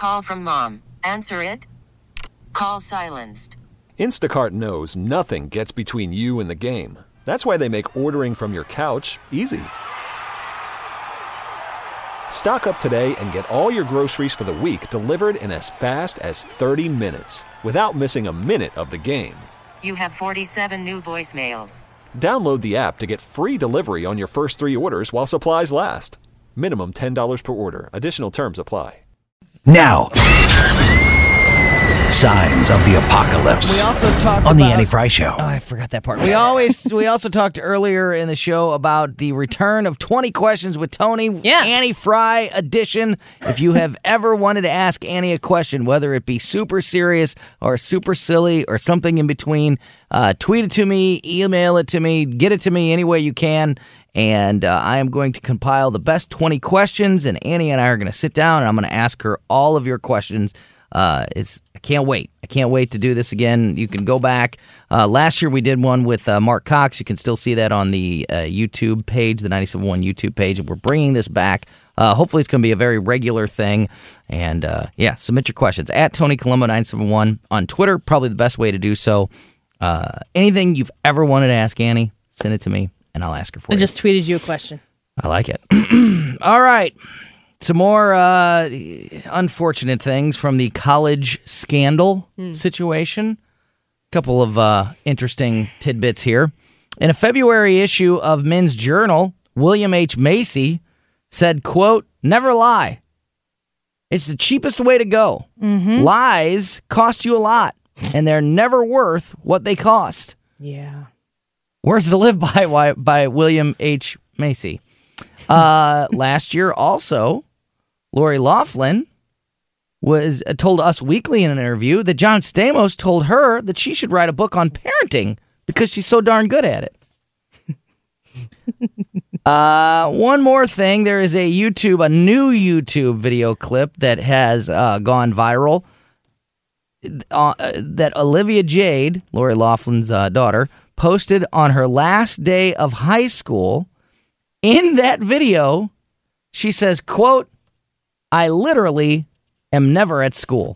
call from mom. Answer it. Call silenced. Instacart knows nothing gets between you and the game. That's why they make ordering from your couch easy. Stock up today and get all your groceries for the week delivered in as fast as 30 minutes without missing a minute of the game. You have 47 new voicemails. Download the app to get free delivery on your first 3 orders while supplies last. Minimum $10 per order. Additional terms apply. Now, signs of the apocalypse. We also talked on about, the Annie Fry Show. Oh, I forgot that part. We also talked earlier in the show about the return of 20 Questions with Tony. Yeah. Annie Fry edition. If you have ever wanted to ask Annie a question, whether it be super serious or super silly or something in between, tweet it to me, email it to me, get it to me any way you can. And I am going to compile the best 20 questions, and Annie and I are going to sit down, and I'm going to ask her all of your questions. I can't wait. I can't wait to do this again. You can go back. Last year we did one with Mark Cox. You can still see that on the YouTube page, the 97.1 YouTube page. And we're bringing this back. Hopefully it's going to be a very regular thing. And submit your questions at Tony Colombo 971 on Twitter. Probably the best way to do so. Anything you've ever wanted to ask Annie, send it to me, and I'll ask her for I you. just tweeted you a question. I like it. All right. Some more unfortunate things from the college scandal situation. A couple of interesting tidbits here. In a February issue of Men's Journal, William H. Macy said, quote, "Never lie. It's the cheapest way to go. Lies cost you a lot, and they're never worth what they cost." Yeah. Words to live by William H. Macy. Last year also, Lori Loughlin was told Us Weekly in an interview that John Stamos told her that she should write a book on parenting because she's so darn good at it. One more thing. There is a new YouTube video clip that has gone viral that Olivia Jade, Lori Loughlin's daughter, posted on her last day of high school. In that video, she says, quote, "I literally am never at school."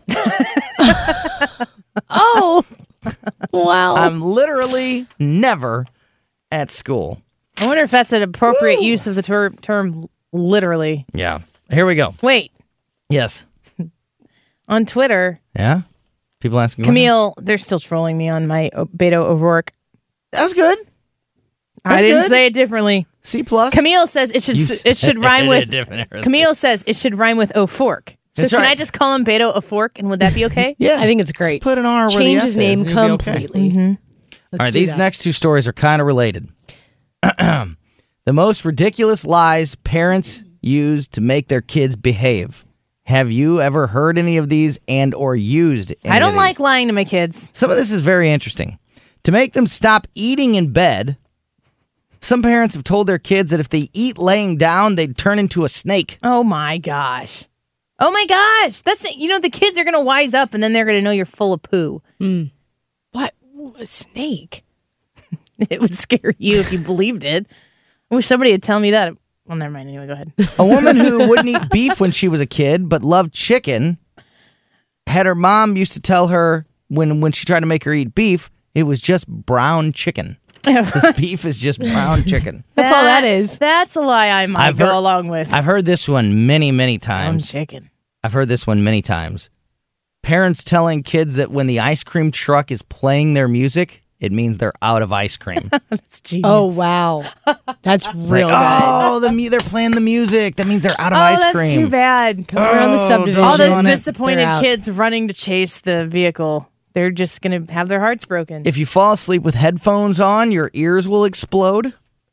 Oh, wow. I'm literally never at school. I wonder if that's an appropriate use of the term literally. Yeah. Here we go. Wait. Yes. On Twitter, Yeah? People asking Camille, they're still trolling me on my Beto O'Rourke. That was good. I didn't good. say it differently. C+. Camille says it should rhyme with Camille says it should rhyme with O'Fork. So That's can right. I just call him Beto O'Fork, and would that be okay? Yeah. I think it's great. Put an R where the Change S his is, name and you'll be okay. completely. All right, these next two stories are kind of related. The most ridiculous lies parents use to make their kids behave. Have you ever heard any of these and or used any I don't of these? like lying to my kids. Some of this is very interesting. To make them stop eating in bed, some parents have told their kids that if they eat laying down, they'd turn into a snake. Oh my gosh. Oh my gosh. That's the kids are going to wise up and then they're going to know you're full of poo. What? A snake? It would scare you if you believed it. I wish somebody would tell me that. Well, never mind. Anyway, go ahead. A woman who wouldn't eat beef when she was a kid but loved chicken had her mom used to tell her when she tried to make her eat beef, it was just brown chicken. This beef is just brown chicken. That's all that is. That's a lie I might go along with. I've heard this one many, many Brown times. chicken. I've heard this one many times. Parents telling kids that when the ice cream truck is playing their music, it means they're out of ice cream. That's genius. Oh, wow. That's real Like, they're playing the music. That means they're out of ice that's cream. too bad. Come around the subdivision. All those on it. disappointed They're out. kids running to chase the vehicle. They're just going to have their hearts broken. If you fall asleep with headphones on, your ears will explode.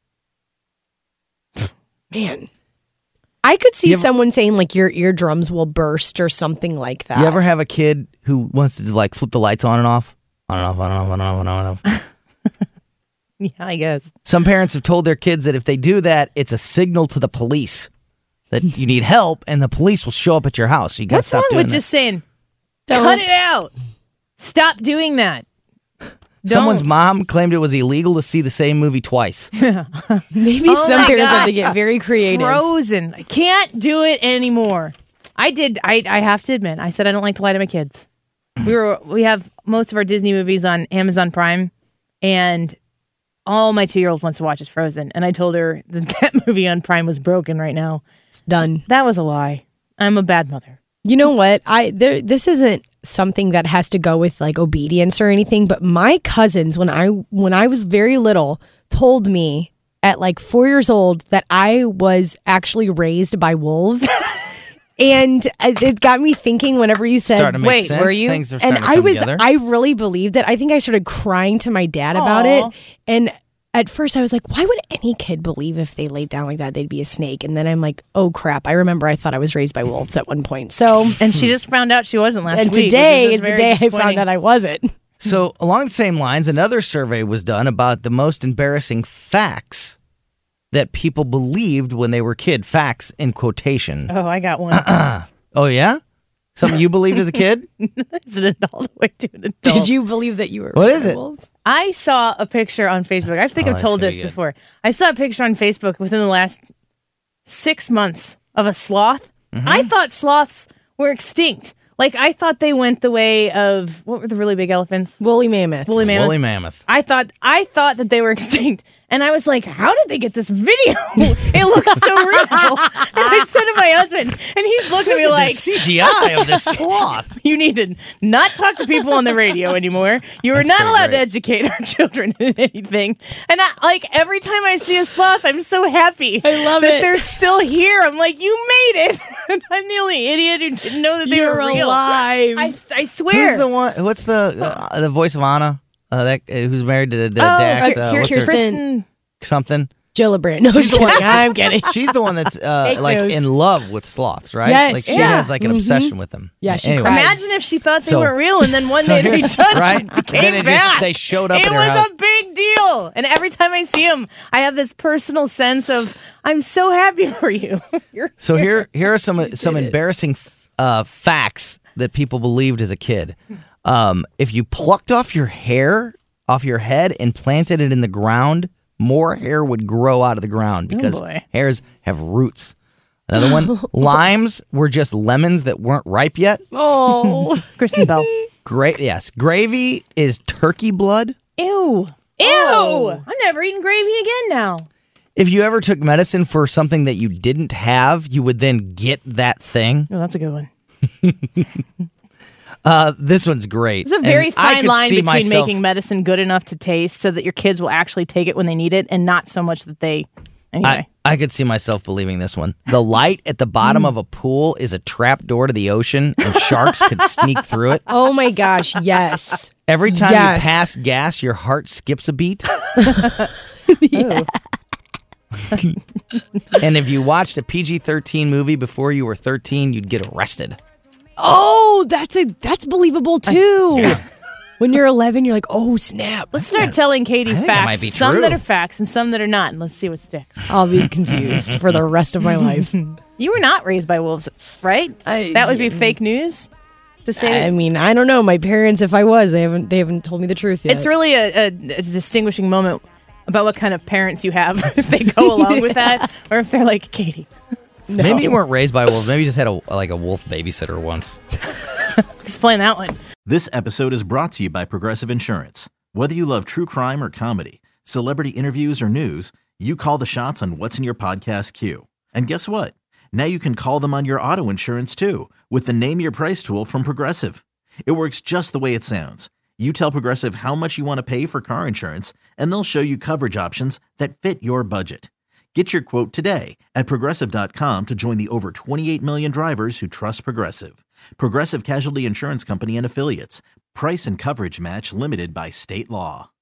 Man. I could see someone saying, like, your eardrums will burst or something like that. You ever have a kid who wants to, like, flip the lights on and off? On and off, on and off, on and off, on and off. Yeah, I guess. Some parents have told their kids that if they do that, it's a signal to the police that you need help, and the police will show up at your house. So you got to What's stop wrong doing with that. just saying, Don't. cut it out? Stop doing that. Someone's Don't. mom claimed it was illegal to see the same movie twice. Maybe Oh some my parents have to gosh. get very creative. Frozen. I can't do it anymore. I did. I have to admit, I said I don't like to lie to my kids. We have most of our Disney movies on Amazon Prime, and all my 2-year-old wants to watch is Frozen. And I told her that movie on Prime was broken right now. It's done. That was a lie. I'm a bad mother. You know what? This isn't something that has to go with like obedience or anything, but my cousins, when I was very little, told me at like 4 years old that I was actually raised by wolves. And it got me thinking whenever you said, wait, were you? Things are and starting to come together. I really believed it. I think I started crying to my dad about it. And at first I was like, why would any kid believe if they laid down like that, they'd be a snake? And then I'm like, oh crap. I remember I thought I was raised by wolves at one point. So, and she just found out she wasn't last and week. Today is the day I found out I wasn't. So along the same lines, another survey was done about the most embarrassing facts that people believed when they were kid. Facts in quotation. Oh, I got one. Oh, yeah? Something you believed as a kid? As an adult, way to an adult. Did you believe that you were What is it? wolves? I saw a picture on Facebook. I think I've told this before. I saw a picture on Facebook within the last 6 months of a sloth. Mm-hmm. I thought sloths were extinct. Like, I thought they went the way of, what were the really big elephants? Woolly mammoths. Woolly mammoths. Woolly mammoth. I thought that they were extinct. And I was like, how did they get this video? It looks so real. And I said to my husband, and he's looking at me like, CGI of this sloth. you need to not talk to people on the radio anymore. You are not allowed to educate our children in anything. And every time I see a sloth, I'm so happy. I love that it. they're still here. I'm like, you made it. And I'm the only idiot who didn't know that they were real. alive. I swear. Who's the one? What's the voice of Anna? Who's married to Dax? What's her- Kirsten. something? Jill LeBrand. No, She's the one I'm kidding. She's the one that's news. in love with sloths, right? Yes. Like she Yeah. has like an obsession with them. Yeah, she anyway. cried. Imagine if she thought they So- weren't real, and then one so day they here's- just right? came Then back. they showed up It at her was house. a big deal, and every time I see him, I have this personal sense of I'm so happy for you. So here are some embarrassing facts that people believed as a kid. If you plucked off your hair off your head and planted it in the ground, more hair would grow out of the ground because hairs have roots. Another one, limes were just lemons that weren't ripe yet. Oh. Kristen Bell. Yes. Gravy is turkey blood. Ew. Oh. I'm never eating gravy again now. If you ever took medicine for something that you didn't have, you would then get that thing. Oh, that's a good one. This one's great. It's a very And I fine could line see between myself- making medicine good enough to taste so that your kids will actually take it when they need it and not so much that they... Anyway. I could see myself believing this one. The light at the bottom of a pool is a trap door to the ocean, and sharks could sneak through it. Oh my gosh, yes. Every time Yes. you pass gas, your heart skips a beat. And if you watched a PG-13 movie before you were 13, you'd get arrested. Oh, that's believable too. When you're 11, you're like, oh snap. Let's start telling Katie I think that might facts. be Some true. that are facts and some that are not, and let's see what sticks. I'll be confused for the rest of my life. You were not raised by wolves, right? That would be fake news to say. I mean, I don't know. My parents, if I was, they haven't told me the truth yet. It's really a distinguishing moment about what kind of parents you have, if they go along with that, or if they're like, Katie. No. Maybe you weren't raised by wolves. Maybe you just had a wolf babysitter once. Explain that one. This episode is brought to you by Progressive Insurance. Whether you love true crime or comedy, celebrity interviews or news, you call the shots on what's in your podcast queue. And guess what? Now you can call them on your auto insurance too with the Name Your Price tool from Progressive. It works just the way it sounds. You tell Progressive how much you want to pay for car insurance, and they'll show you coverage options that fit your budget. Get your quote today at Progressive.com to join the over 28 million drivers who trust Progressive. Progressive Casualty Insurance Company and Affiliates. Price and coverage match limited by state law.